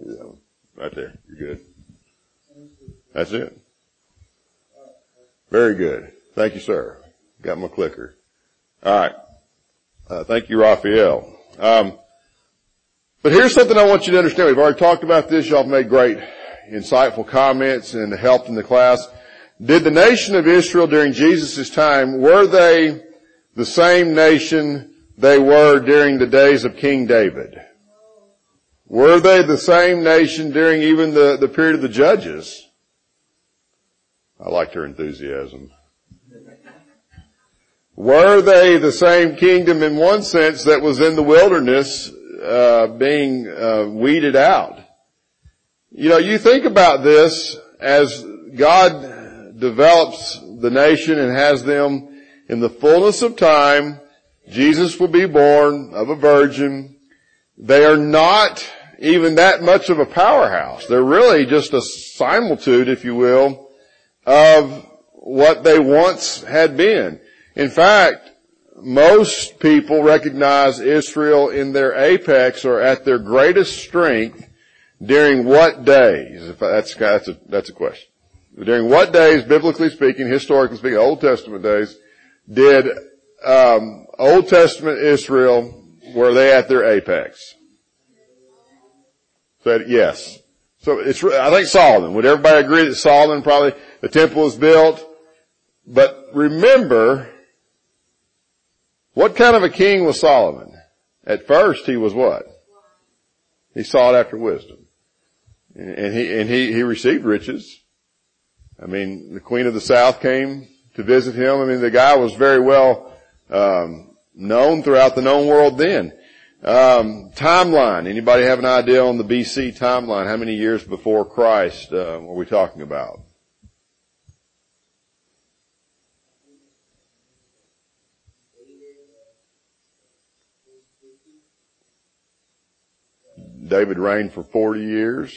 Yeah, right there. You're good. That's it. Very good. Thank you, sir. Got my clicker. All right. Thank you, Raphael. But here's something I want you to understand. We've already talked about this. Y'all have made great, insightful comments and helped in the class. Did the nation of Israel during Jesus' time, were they the same nation they were during the days of King David? Were they the same nation during even the period of the judges? I liked her enthusiasm. Were they the same kingdom in one sense that was in the wilderness, being weeded out? You know, you think about this as God develops the nation and has them in the fullness of time. Jesus will be born of a virgin. They are not even that much of a powerhouse. They're really just a similitude, if you will, of what they once had been. In fact, most people recognize Israel in their apex or at their greatest strength during what days? That's a question. During what days, biblically speaking, historically speaking, Old Testament days, did Old Testament Israel, were they at their apex? Said yes. So I think Solomon. Would everybody agree that Solomon probably, the temple was built? But remember, what kind of a king was Solomon? At first he was what? He sought after wisdom. And he received riches. I mean, the Queen of the South came to visit him. I mean, the guy was very well known throughout the known world then. Timeline. Anybody have an idea on the BC timeline? How many years before Christ were we talking about? David reigned for 40 years.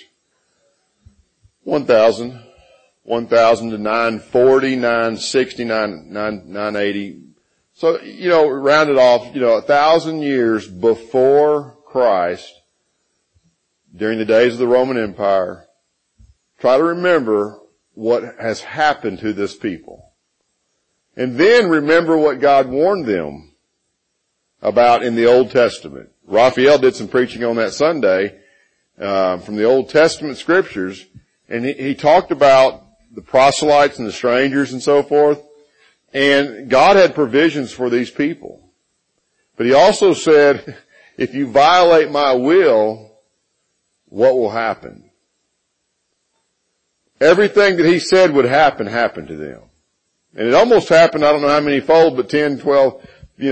1,000 to 940, 960, 980. So, round it off, 1,000 years before Christ, during the days of the Roman Empire. Try to remember what has happened to this people. And then remember what God warned them about in the Old Testament. Raphael did some preaching on that Sunday, from the Old Testament scriptures, and he talked about the proselytes and the strangers and so forth. And God had provisions for these people. But he also said, if you violate my will, what will happen? Everything that he said would happen happened to them. And it almost happened, I don't know how many fold, but 10, 12,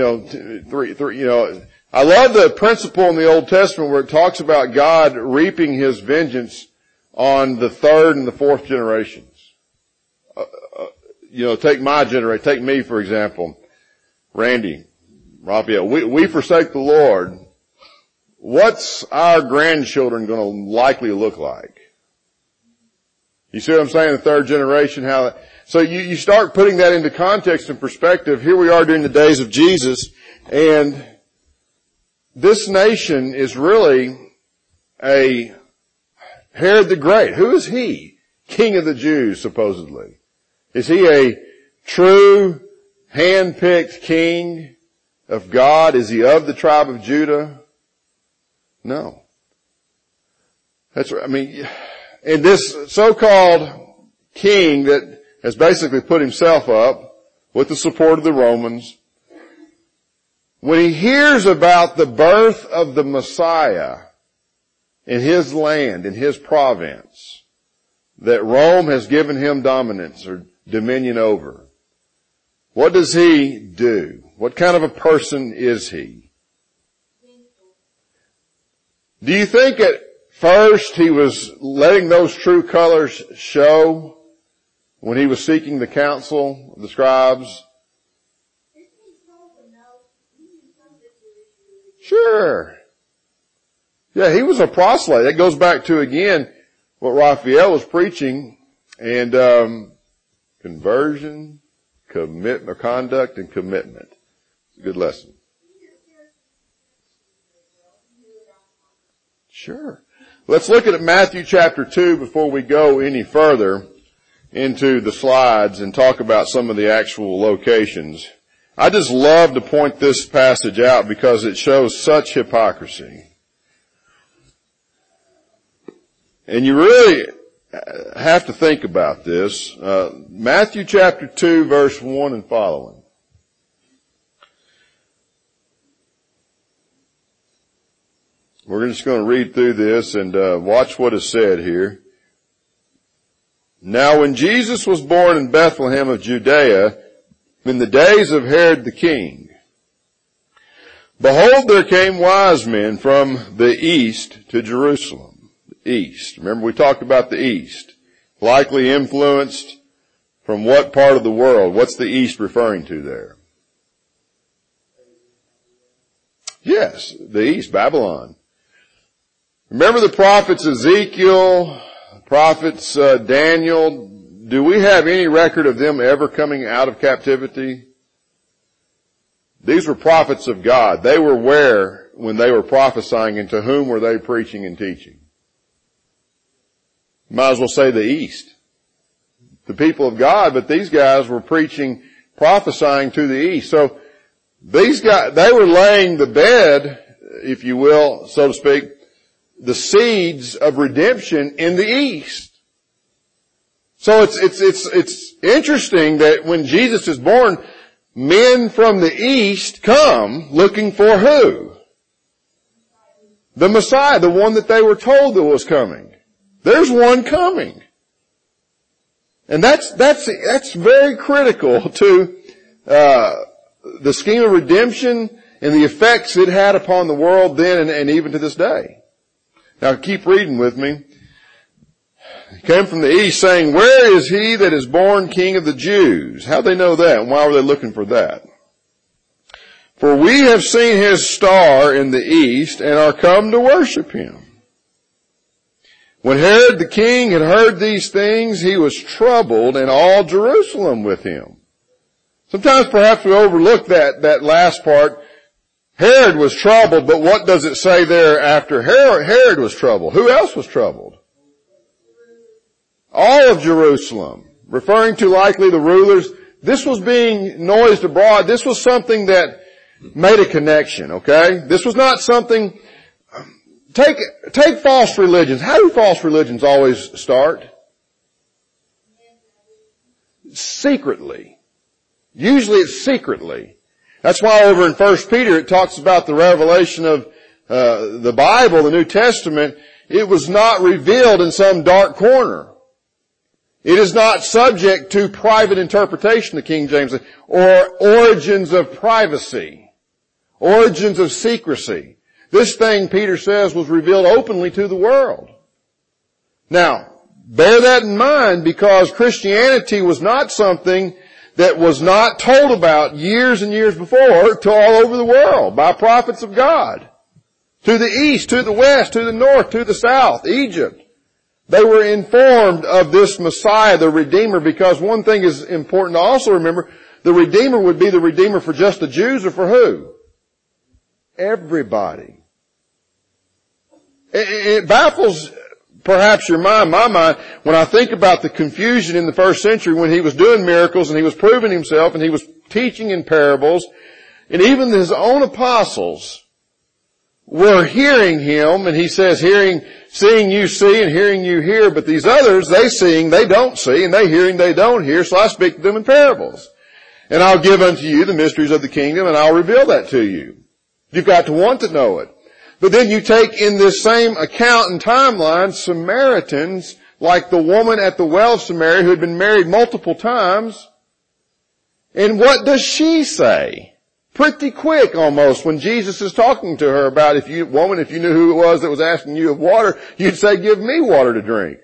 3, I love the principle in the Old Testament where it talks about God reaping his vengeance on the third and the fourth generations. Take my generation, take me for example. Randy, Raphael, we forsake the Lord. What's our grandchildren going to likely look like? You see what I'm saying? The third generation, so you start putting that into context and perspective. Here we are during the days of Jesus, and this nation is really a Herod the Great. Who is he? King of the Jews, supposedly. Is he a true, hand-picked king of God? Is he of the tribe of Judah? No. That's right. I mean, and this so-called king that has basically put himself up with the support of the Romans, when he hears about the birth of the Messiah in his land, in his province, that Rome has given him dominance or dominion over, what does he do? What kind of a person is he? Do you think at first he was letting those true colors show when he was seeking the counsel of the scribes? Sure. Yeah, he was a proselyte. That goes back to, again, what Raphael was preaching, and conversion, commitment, conduct, and commitment. It's a good lesson. Sure. Let's look at Matthew chapter 2 before we go any further into the slides and talk about some of the actual locations. I just love to point this passage out because it shows such hypocrisy. And you really have to think about this. Matthew chapter 2 verse 1 and following. We're just going to read through this and watch what is said here. Now when Jesus was born in Bethlehem of Judea, in the days of Herod the king, behold, there came wise men from the east to Jerusalem. The east. Remember we talked about the east. Likely influenced from what part of the world? What's the east referring to there? Yes, the east, Babylon. Remember the prophets Ezekiel, prophets Daniel. Do we have any record of them ever coming out of captivity? These were prophets of God. They were where when they were prophesying, and to whom were they preaching and teaching? Might as well say the east. The people of God, but these guys were preaching, prophesying to the east. So these guys, they were laying the bed, if you will, so to speak, the seeds of redemption in the east. So it's interesting that when Jesus is born, men from the east come looking for who? The Messiah, the one that they were told that was coming. There's one coming. And that's very critical to, the scheme of redemption and the effects it had upon the world then and even to this day. Now keep reading with me. He came from the east saying, where is he that is born King of the Jews? How'd they know that? And why were they looking for that? For we have seen his star in the east and are come to worship him. When Herod the king had heard these things, he was troubled, and all Jerusalem with him. Sometimes perhaps we overlook that last part. Herod was troubled, but what does it say there after Herod was troubled? Who else was troubled? All of Jerusalem, referring to likely the rulers. This was being noised abroad. This was something that made a connection, okay? This was not something, take false religions. How do false religions always start? Secretly. Usually it's secretly. That's why over in 1 Peter it talks about the revelation of the Bible, the New Testament. It was not revealed in some dark corner. It is not subject to private interpretation, the King James says, or origins of privacy, origins of secrecy. This thing, Peter says, was revealed openly to the world. Now, bear that in mind because Christianity was not something that was not told about years and years before to all over the world by prophets of God. To the east, to the west, to the north, to the south, Egypt. They were informed of this Messiah, the Redeemer, because one thing is important to also remember, the Redeemer would be the Redeemer for just the Jews or for who? Everybody. It baffles perhaps your mind, my mind, when I think about the confusion in the first century when he was doing miracles and he was proving himself and he was teaching in parables, and even his own apostles were hearing him, and he says, seeing you see and hearing you hear, but these others, they seeing, they don't see, and they hearing, they don't hear, so I speak to them in parables. And I'll give unto you the mysteries of the kingdom, and I'll reveal that to you. You've got to want to know it. But then you take in this same account and timeline, Samaritans, like the woman at the well of Samaria who had been married multiple times. And what does she say? Pretty quick almost when Jesus is talking to her about if you knew who it was that was asking you of water, you'd say, give me water to drink.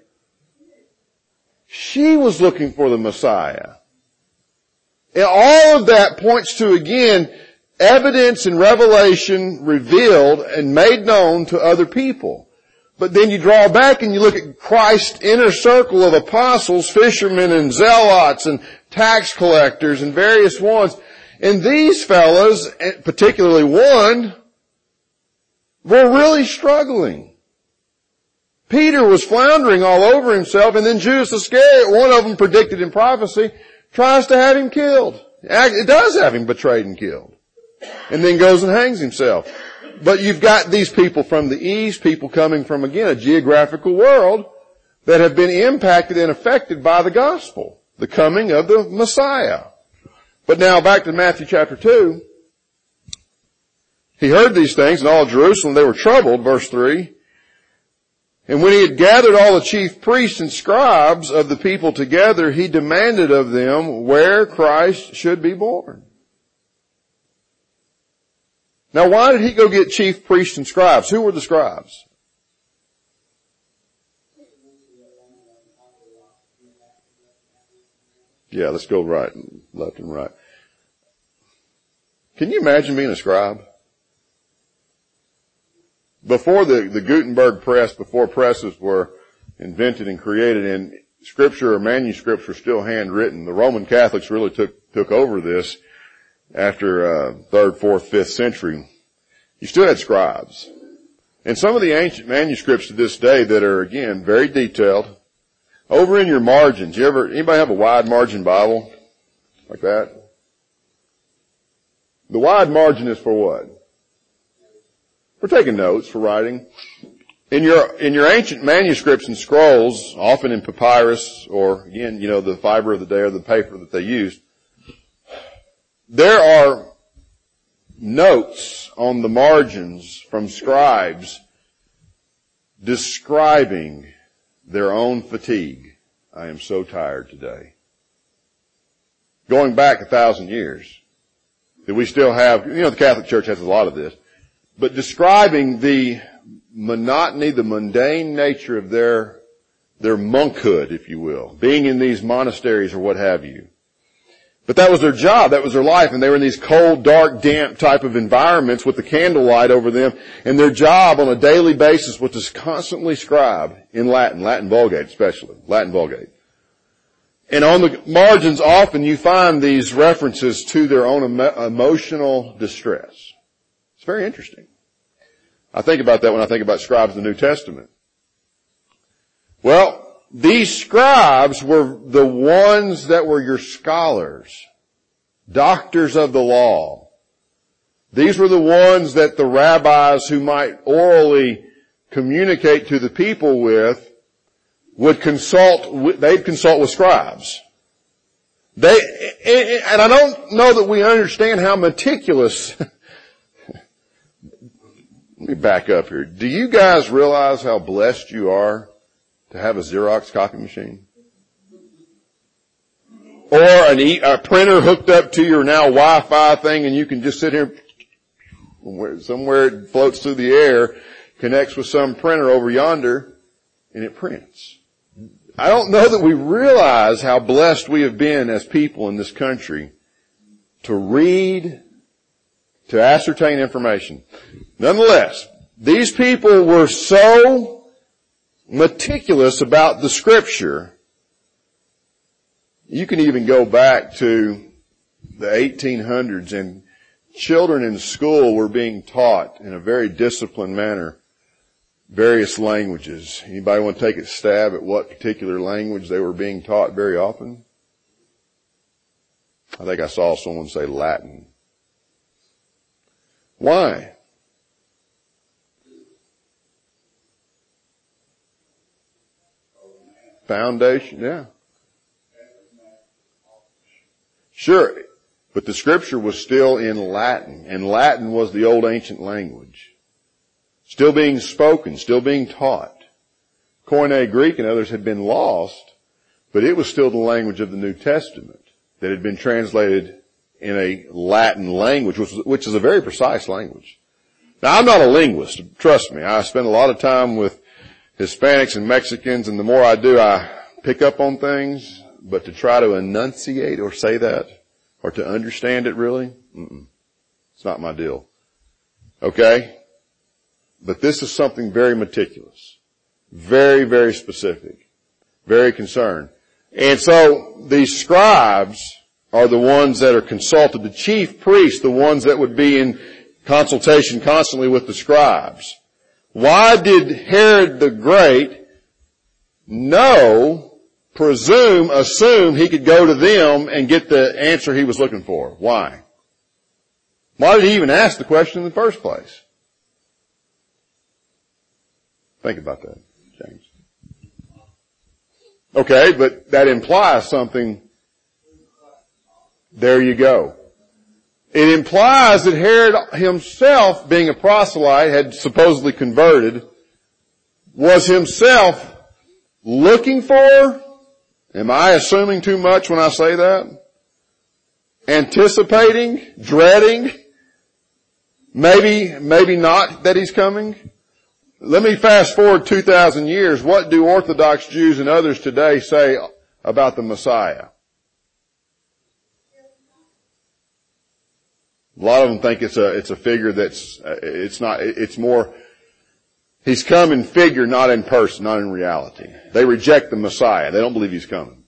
She was looking for the Messiah. And all of that points to, again, evidence and revelation revealed and made known to other people. But then you draw back and you look at Christ's inner circle of apostles, fishermen and zealots and tax collectors and various ones. And these fellas, particularly one, were really struggling. Peter was floundering all over himself, and then Judas Iscariot, one of them predicted in prophecy, tries to have him killed. It does have him betrayed and killed. And then goes and hangs himself. But you've got these people from the east, people coming from, again, a geographical world that have been impacted and affected by the gospel, the coming of the Messiah. But now back to Matthew chapter 2. He heard these things, and all of Jerusalem, they were troubled, verse 3. And when he had gathered all the chief priests and scribes of the people together, he demanded of them where Christ should be born. Now why did he go get chief priests and scribes? Who were the scribes? Yeah, let's go right, left and right. Can you imagine being a scribe? Before the Gutenberg press, before presses were invented and created, and scripture or manuscripts were still handwritten, the Roman Catholics really took over this after 3rd, 4th, 5th century. You still had scribes. And some of the ancient manuscripts to this day that are, again, very detailed, over in your margins, anybody have a wide margin Bible? Like that? The wide margin is for what? For taking notes, for writing. In your ancient manuscripts and scrolls, often in papyrus or, again, the fiber of the day or the paper that they used, there are notes on the margins from scribes describing their own fatigue. I am so tired today. Going back 1,000 years, that we still have, the Catholic Church has a lot of this, but describing the monotony, the mundane nature of their monkhood, if you will, being in these monasteries or what have you. But that was their job, that was their life, and they were in these cold, dark, damp type of environments with the candlelight over them, and their job on a daily basis was to constantly scribe in Latin Vulgate especially, Latin Vulgate. And on the margins often you find these references to their own emotional distress. It's very interesting. I think about that when I think about scribes in the New Testament. Well, these scribes were the ones that were your scholars, doctors of the law. These were the ones that the rabbis who might orally communicate to the people with would consult, they'd consult with scribes. And I don't know that we understand how meticulous. Let me back up here. Do you guys realize how blessed you are to have a Xerox copy machine? Or a printer hooked up to your now Wi-Fi thing, and you can just sit here somewhere it floats through the air, connects with some printer over yonder, and it prints. I don't know that we realize how blessed we have been as people in this country to read, to ascertain information. Nonetheless, these people were so meticulous about the scripture. You can even go back to the 1800s, and children in school were being taught in a very disciplined manner various languages. Anybody want to take a stab at what particular language they were being taught very often? I think I saw someone say Latin. Why? Foundation, yeah. Sure, but the scripture was still in Latin, and Latin was the old ancient language. Still being spoken, still being taught. Koine Greek and others had been lost, but it was still the language of the New Testament that had been translated in a Latin language, which is a very precise language. Now, I'm not a linguist, trust me. I spend a lot of time with Hispanics and Mexicans, and the more I do, I pick up on things, but to try to enunciate or say that, or to understand it really, it's not my deal. Okay? But this is something very meticulous, very, very specific, very concerned. And so these scribes are the ones that are consulted, the chief priests, the ones that would be in consultation constantly with the scribes. Why did Herod the Great know, presume, assume he could go to them and get the answer he was looking for? Why? Why did he even ask the question in the first place? Think about that, James. Okay, but that implies something. There you go. It implies that Herod himself, being a proselyte, had supposedly converted, was himself looking for, am I assuming too much when I say that? Anticipating, dreading, maybe not that he's coming. Let me fast forward 2,000 years. What do Orthodox Jews and others today say about the Messiah? A lot of them think it's a figure it's more, he's come in figure, not in person, not in reality. They reject the Messiah. They don't believe he's coming.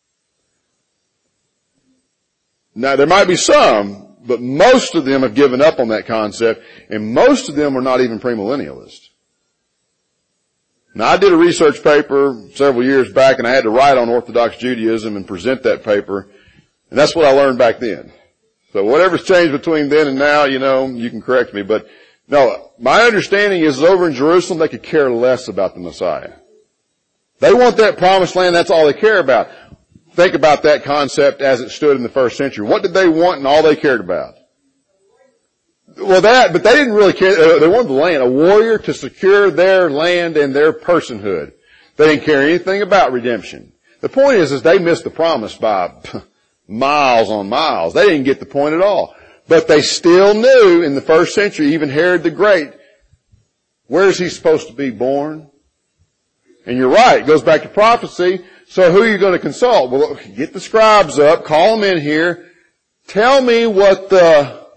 Now there might be some, but most of them have given up on that concept, and most of them are not even premillennialists. Now I did a research paper several years back, and I had to write on Orthodox Judaism and present that paper, and that's what I learned back then. So whatever's changed between then and now, you can correct me. But no, my understanding is over in Jerusalem, they could care less about the Messiah. They want that promised land, that's all they care about. Think about that concept as it stood in the first century. What did they want and all they cared about? Well but they didn't really care, they wanted the land, a warrior to secure their land and their personhood. They didn't care anything about redemption. The point is they missed the promise by miles on miles. They didn't get the point at all. But they still knew in the first century, even Herod the Great, where is he supposed to be born? And you're right, it goes back to prophecy. So who are you going to consult? Well, get the scribes up, call them in here, tell me what that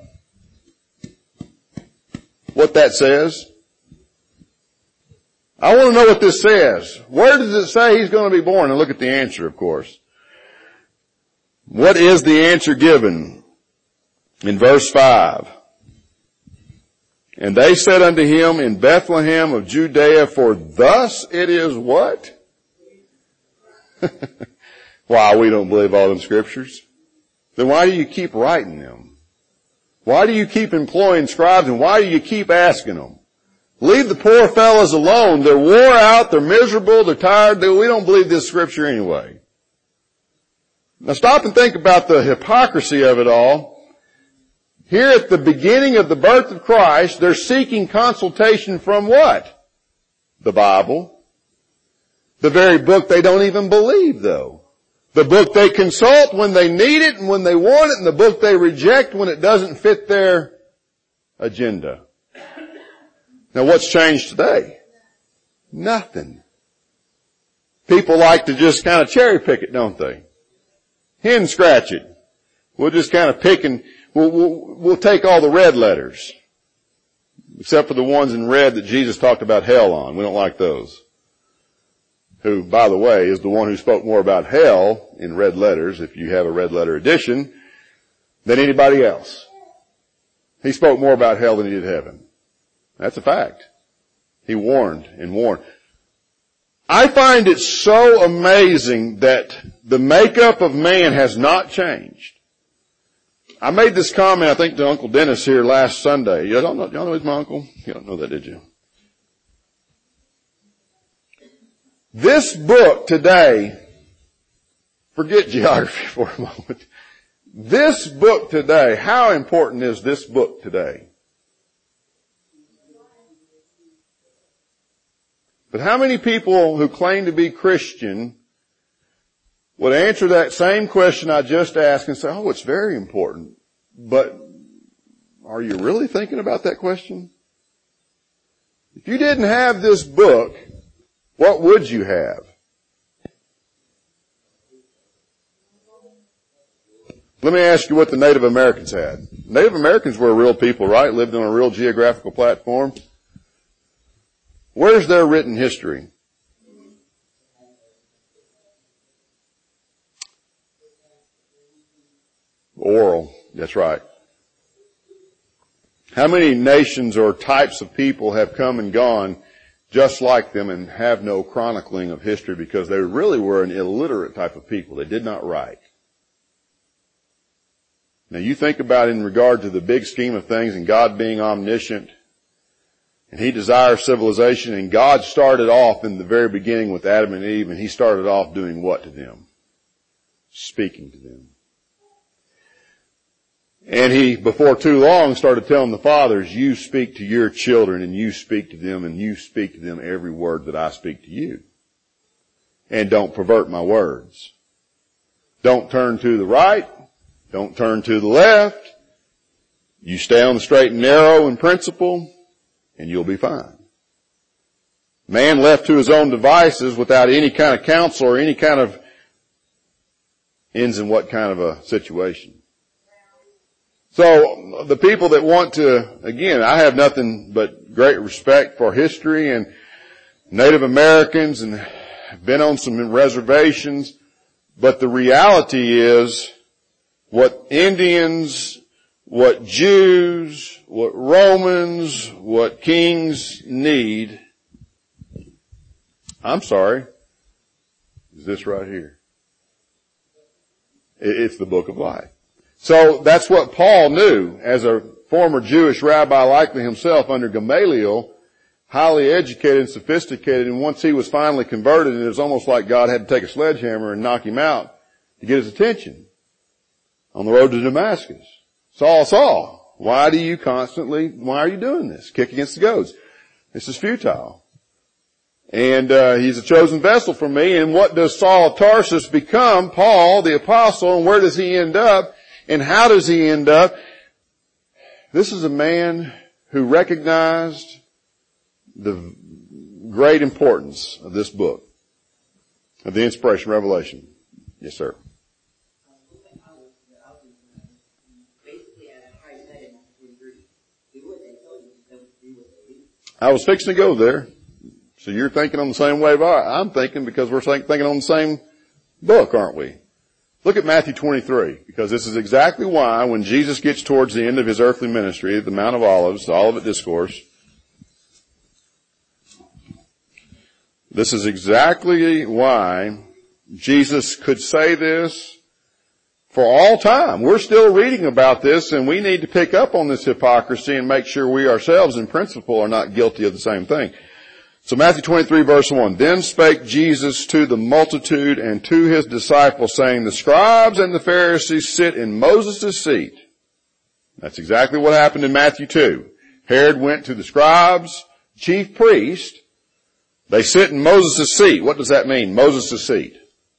says. I want to know what this says. Where does it say he's going to be born? And look at the answer, of course. What is the answer given? In verse 5. And they said unto him, in Bethlehem of Judea, for thus it is what? Why, we don't believe all them scriptures. Then why do you keep writing them? Why do you keep employing scribes, and why do you keep asking them? Leave the poor fellows alone. They're wore out, they're miserable, they're tired. We don't believe this scripture anyway. Now stop and think about the hypocrisy of it all. Here at the beginning of the birth of Christ, they're seeking consultation from what? The Bible. The very book they don't even believe, though. The book they consult when they need it and when they want it, and the book they reject when it doesn't fit their agenda. Now what's changed today? Nothing. People like to just kind of cherry pick it, don't they? Hen scratch it. We'll just kind of pick and we'll take all the red letters. Except for the ones in red that Jesus talked about hell on. We don't like those. Who, by the way, is the one who spoke more about hell in red letters, if you have a red letter edition, than anybody else. He spoke more about hell than he did heaven. That's a fact. He warned and warned. I find it so amazing that the makeup of man has not changed. I made this comment, I think, to Uncle Dennis here last Sunday. Y'all know he's my uncle? You don't know that, did you? This book today, forget geography for a moment. This book today, how important is this book today? But how many people who claim to be Christian would answer that same question I just asked and say, oh, it's very important. But are you really thinking about that question? If you didn't have this book, what would you have? Let me ask you what the Native Americans had. Native Americans were real people, right? Lived on a real geographical platform. Where's their written history? Oral. That's right. How many nations or types of people have come and gone just like them and have no chronicling of history because they really were an illiterate type of people. They did not write. Now you think about in regard to the big scheme of things and God being omniscient and He desires civilization, and God started off in the very beginning with Adam and Eve, and He started off doing what to them? Speaking to them. And He, before too long, started telling the fathers, you speak to your children and you speak to them and you speak to them every word that I speak to you. And don't pervert my words. Don't turn to the right. Don't turn to the left. You stay on the straight and narrow in principle and you'll be fine. Man left to his own devices without any kind of counsel or any kind of ends in what kind of a situation. So the people that want to, again, I have nothing but great respect for history and Native Americans and been on some reservations, but the reality is what Indians, what Jews, what Romans, what kings need, is this right here. It's the book of life. So that's what Paul knew as a former Jewish rabbi, likely himself under Gamaliel, highly educated and sophisticated, and once he was finally converted, it was almost like God had to take a sledgehammer and knock him out to get his attention on the road to Damascus. Saul, Saul, why are you doing this? Kick against the goads. This is futile. And he's a chosen vessel for me. And what does Saul of Tarsus become? Paul, the apostle, and where does he end up? And how does he end up? This is a man who recognized the great importance of this book, of the inspiration, revelation. Yes, sir. I was fixing to go there. So you're thinking on the same wave I'm thinking, because we're thinking on the same book, aren't we? Look at Matthew 23, because this is exactly why when Jesus gets towards the end of his earthly ministry at the Mount of Olives, the Olivet Discourse, this is exactly why Jesus could say this for all time. We're still reading about this, and we need to pick up on this hypocrisy and make sure we ourselves in principle are not guilty of the same thing. So Matthew 23 verse 1, Then spake Jesus to the multitude and to his disciples, saying, The scribes and the Pharisees sit in Moses' seat. That's exactly what happened in Matthew 2. Herod went to the scribes, chief priest. They sit in Moses' seat. What does that mean, Moses' seat?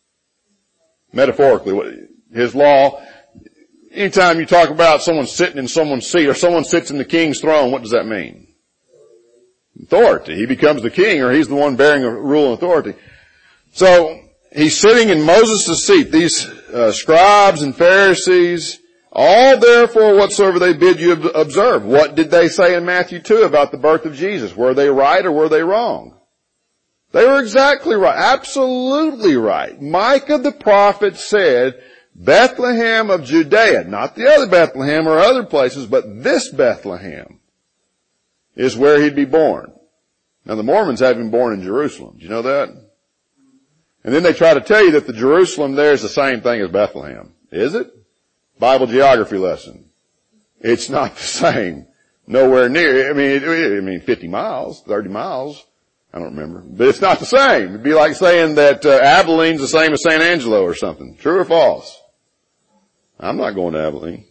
Metaphorically, his law. Anytime you talk about someone sitting in someone's seat or someone sits in the king's throne, what does that mean? Authority. He becomes the king, or he's the one bearing a rule and authority. So he's sitting in Moses' seat. These scribes and Pharisees, all therefore whatsoever they bid you observe. What did they say in Matthew 2 about the birth of Jesus? Were they right or were they wrong? They were exactly right. Absolutely right. Micah the prophet said, Bethlehem of Judea, not the other Bethlehem or other places, but this Bethlehem is where he'd be born. Now the Mormons have him born in Jerusalem. Do you know that? And then they try to tell you that the Jerusalem there is the same thing as Bethlehem. Is it? Bible geography lesson. It's not the same. Nowhere near. I mean 50 miles, 30 miles. I don't remember. But it's not the same. It'd be like saying that Abilene's the same as San Angelo or something. True or false? I'm not going to Abilene.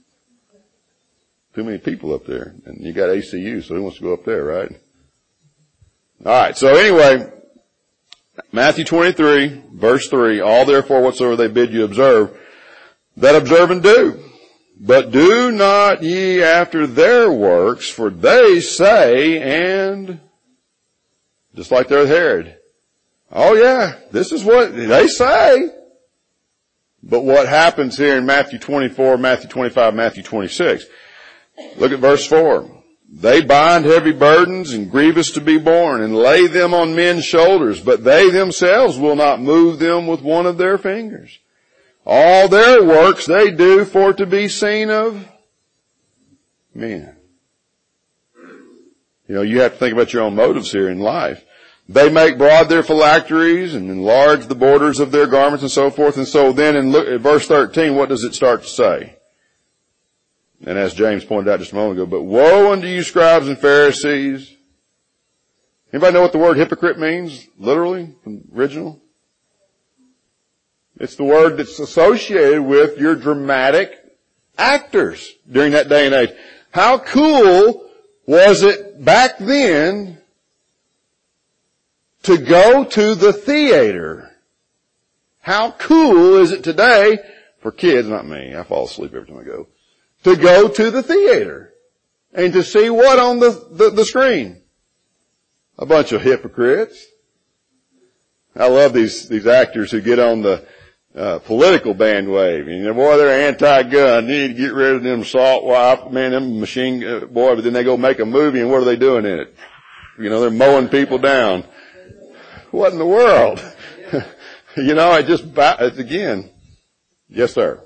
Too many people up there. And you got ACU, so who wants to go up there, right? Alright, so anyway, Matthew 23, verse 3, All therefore whatsoever they bid you observe, that observe and do. But do not ye after their works, for they say, and just like they're with Herod, oh yeah, this is what they say. But what happens here in Matthew 24, Matthew 25, Matthew 26? Look at verse 4. They bind heavy burdens and grievous to be borne and lay them on men's shoulders, but they themselves will not move them with one of their fingers. All their works they do for to be seen of men. You have to think about your own motives here in life. They make broad their phylacteries and enlarge the borders of their garments and so forth. And so then at verse 13, what does it start to say? And as James pointed out just a moment ago, but woe unto you scribes and Pharisees. Anybody know what the word hypocrite means, literally, from the original? It's the word that's associated with your dramatic actors during that day and age. How cool was it back then to go to the theater? How cool is it today for kids, not me, I fall asleep every time I go, to go to the theater and to see what on the screen? A bunch of hypocrites. I love these actors who get on the political bandwagon. Boy, they're anti-gun. You need to get rid of them assault rifle, man, them machine, boy, but then they go make a movie and what are they doing in it? They're mowing people down. What in the world? It's again. Yes, sir.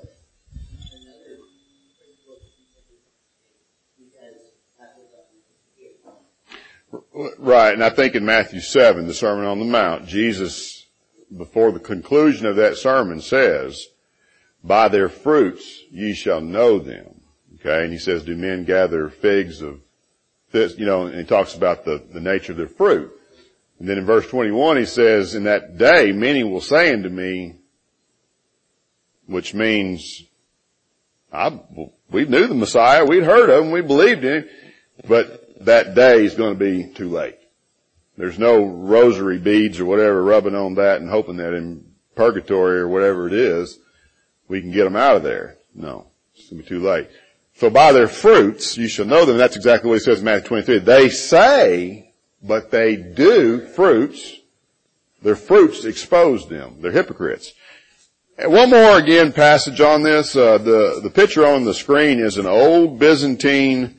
Right, and I think in Matthew 7, the Sermon on the Mount, Jesus, before the conclusion of that sermon, says, by their fruits ye shall know them. Okay, and he says, do men gather figs of this, and he talks about the nature of their fruit. And then in verse 21 he says, in that day many will say unto me, which means, we knew the Messiah, we'd heard of him, we believed in him, but that day is going to be too late. There's no rosary beads or whatever rubbing on that and hoping that in purgatory or whatever it is, we can get them out of there. No, it's going to be too late. So by their fruits you shall know them. That's exactly what he says in Matthew 23. They say, but they do fruits. Their fruits expose them. They're hypocrites. And one more again passage on this. The picture on the screen is an old Byzantine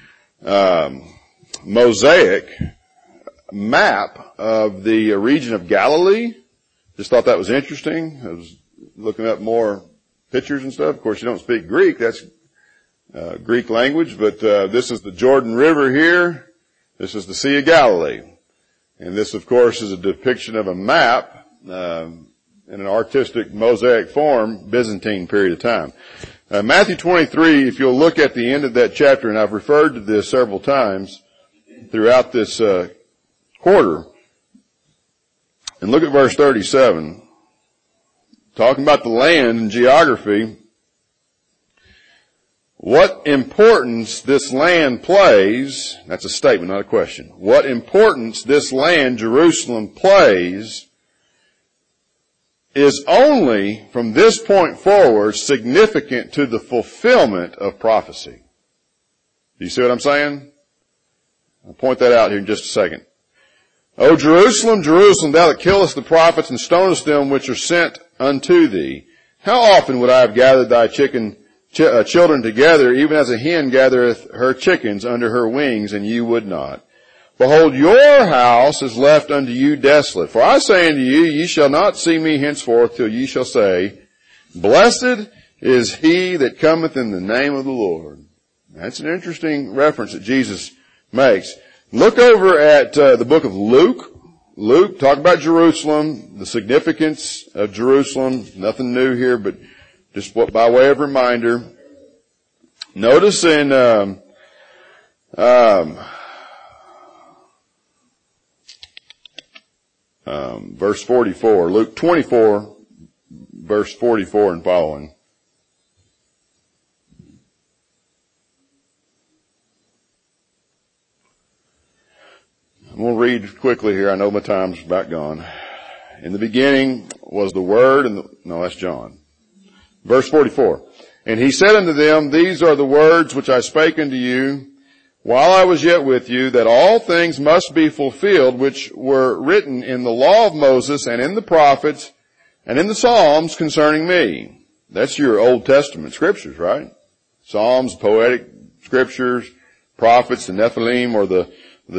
mosaic map of the region of Galilee. Just thought that was interesting. I was looking up more pictures and stuff. Of course, you don't speak Greek. That's Greek language, but this is the Jordan River here. This is the Sea of Galilee. And this, of course, is a depiction of a map in an artistic mosaic form, Byzantine period of time. Matthew 23, if you'll look at the end of that chapter, and I've referred to this several times throughout this quarter, and look at verse 37, talking about the land and geography, what importance this land plays, that's a statement, not a question, what importance this land, Jerusalem, plays is only, from this point forward, significant to the fulfillment of prophecy. Do you see what I'm saying? I'll point that out here in just a second. O Jerusalem, Jerusalem, thou that killest the prophets and stonest them which are sent unto thee, how often would I have gathered thy children together, even as a hen gathereth her chickens under her wings, and ye would not. Behold, your house is left unto you desolate. For I say unto you, ye shall not see me henceforth till ye shall say, blessed is he that cometh in the name of the Lord. That's an interesting reference that Jesus makes. Look over at the book of Luke. Luke, talk about Jerusalem, the significance of Jerusalem. Nothing new here, but just by way of reminder. Notice in verse 44, Luke 24, verse 44 and following. I'm going to read quickly here. I know my time's about gone. In the beginning was the Word, no, that's John. Verse 44. And he said unto them, these are the words which I spake unto you while I was yet with you, that all things must be fulfilled which were written in the law of Moses and in the prophets and in the Psalms concerning me. That's your Old Testament scriptures, right? Psalms, poetic scriptures, prophets, the Nephilim or the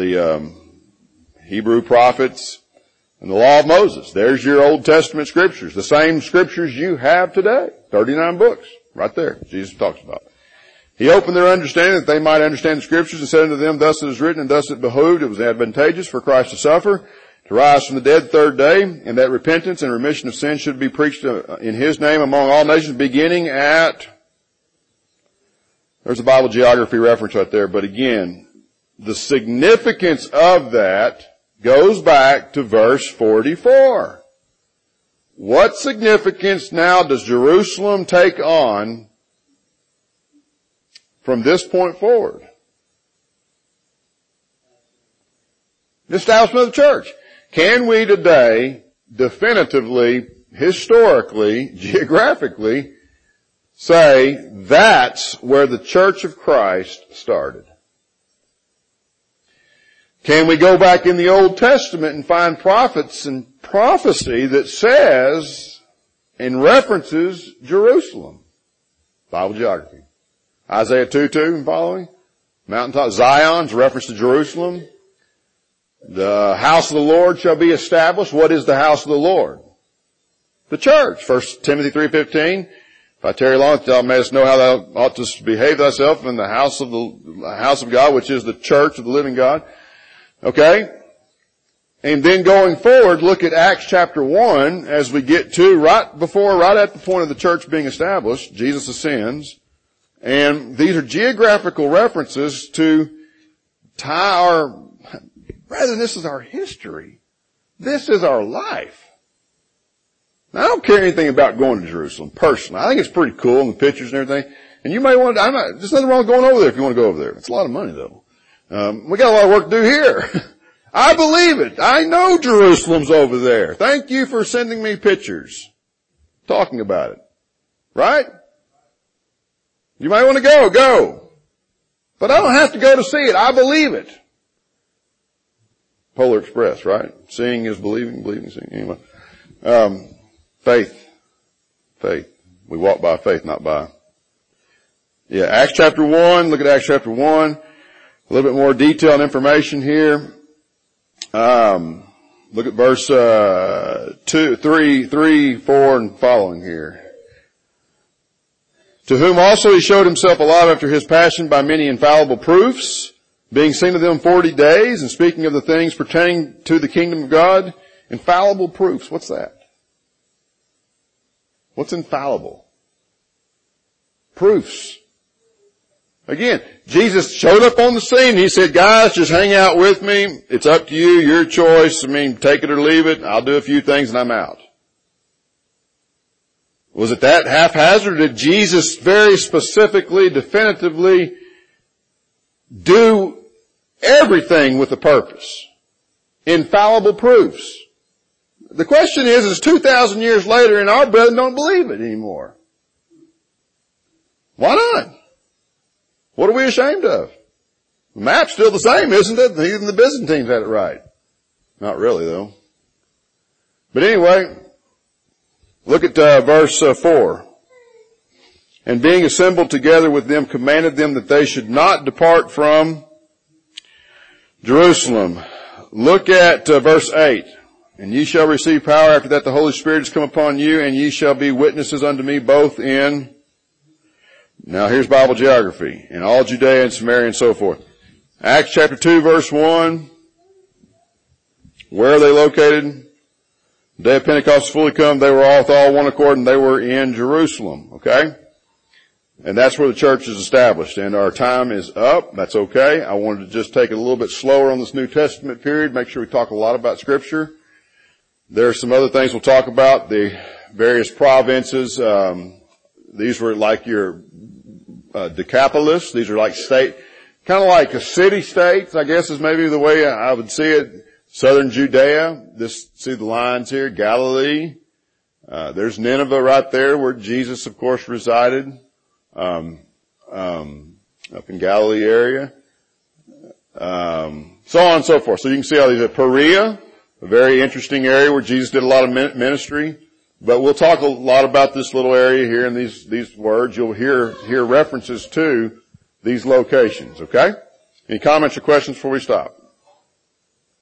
Hebrew prophets, and the law of Moses. There's your Old Testament scriptures. The same scriptures you have today. 39 books. Right there. Jesus talks about. He opened their understanding that they might understand the Scriptures, and said unto them, thus it is written, and thus it behooved, it was advantageous for Christ to suffer, to rise from the dead the third day, and that repentance and remission of sins should be preached in His name among all nations, beginning at, there's a Bible geography reference right there, but again, the significance of that goes back to verse 44. What significance now does Jerusalem take on from this point forward? The establishment of the church. Can we today definitively, historically, geographically say that's where the Church of Christ started? Can we go back in the Old Testament and find prophets and prophecy that says and references Jerusalem? Bible geography. Isaiah 2:2 and following. Mountaintop Zion's reference to Jerusalem. The house of the Lord shall be established. What is the house of the Lord? The church. 1 Timothy 3:15. If I tarry long, thou mayest know how thou ought to behave thyself in the house of God, which is the church of the living God. Okay? And then going forward, look at Acts chapter 1 as we get to right at the point of the church being established, Jesus ascends. And these are geographical references to tie rather than this is our history. This is our life. Now, I don't care anything about going to Jerusalem personally. I think it's pretty cool and the pictures and everything. And you may want to, there's nothing wrong with going over there if you want to go over there. It's a lot of money though. We got a lot of work to do here. I believe it. I know Jerusalem's over there. Thank you for sending me pictures talking about it. Right? You might want to go. But I don't have to go to see it. I believe it. Polar Express, right? Seeing is believing, believing is seeing. Anyway. Faith. We walk by faith, not by. Yeah, Acts chapter 1. Look at Acts chapter 1. A little bit more detailed information here. Look at verse 2, 3, 4, and following here. To whom also he showed himself alive after his passion by many infallible proofs, being seen of them 40 days, and speaking of the things pertaining to the kingdom of God. Infallible proofs. What's that? What's infallible? Proofs. Again, Jesus showed up on the scene. He said, guys, just hang out with me. It's up to you, your choice. Take it or leave it. I'll do a few things and I'm out. Was it that haphazard? Did Jesus very specifically, definitively do everything with a purpose? Infallible proofs. The question is 2,000 years later and our brethren don't believe it anymore. Why not? What are we ashamed of? The map's still the same, isn't it? Even the Byzantines had it right. Not really, though. But anyway, look at verse 4. And being assembled together with them, commanded them that they should not depart from Jerusalem. Look at verse 8. And ye shall receive power after that the Holy Spirit is come upon you, and ye shall be witnesses unto me both in... Now here's Bible geography. In all Judea and Samaria and so forth. Acts chapter 2 verse 1. Where are they located? The day of Pentecost was fully come. They were all with all one accord, and they were in Jerusalem. Okay? And that's where the church is established. And our time is up. That's okay. I wanted to just take it a little bit slower on this New Testament period. Make sure we talk a lot about Scripture. There are some other things we'll talk about. The various provinces. These were like your Decapolis. These are like state, kind of like a city states, I guess is maybe the way I would see it. Southern Judea. See the lines here. Galilee. There's Nineveh right there where Jesus, of course, resided. Up in Galilee area. So on and so forth. So you can see all these. Perea, a very interesting area where Jesus did a lot of ministry. But we'll talk a lot about this little area here and these words. You'll hear references to these locations, okay? Any comments or questions before we stop?